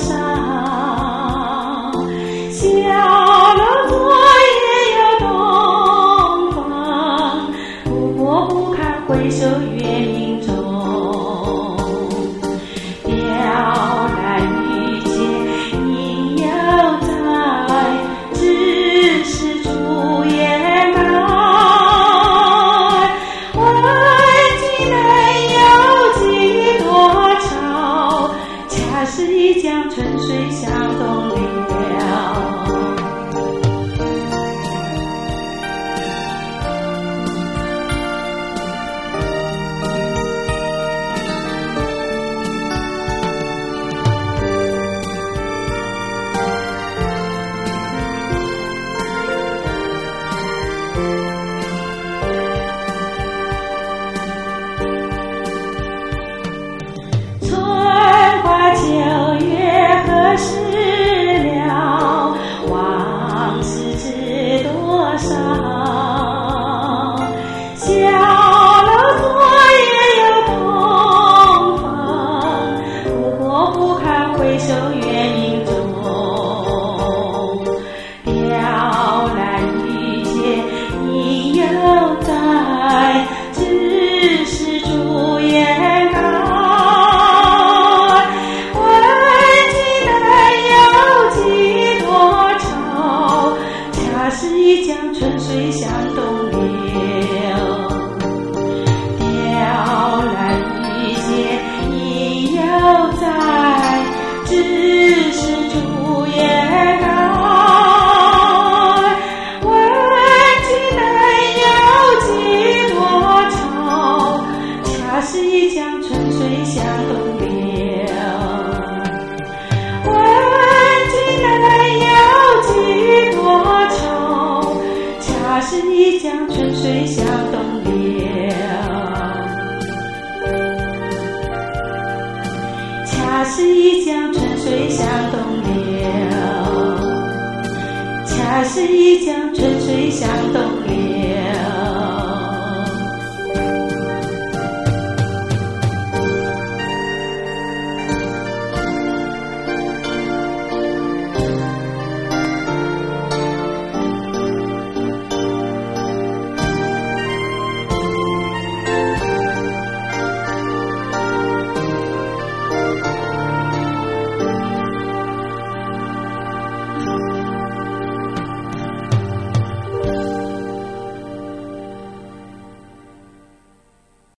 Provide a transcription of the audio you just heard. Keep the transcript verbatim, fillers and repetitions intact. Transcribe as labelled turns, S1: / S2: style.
S1: 少。小楼昨夜又东风，不过不堪回首月明中。雕栏玉阶应犹在，只是朱颜改。问君能有几多愁？恰是一江春水向东流。九月何时了？往事知多少？小楼昨夜又东风，不过不堪回首月明中。雕栏玉阶应犹在，只是朱颜改。是一江春水向东流。雕栏玉阶应犹在，只是朱颜改。问君能有几多愁？恰是一江春水向东流。问君能有几多愁？恰是一江春水向东流。恰是一江春水向东流。恰是一江春水向东流。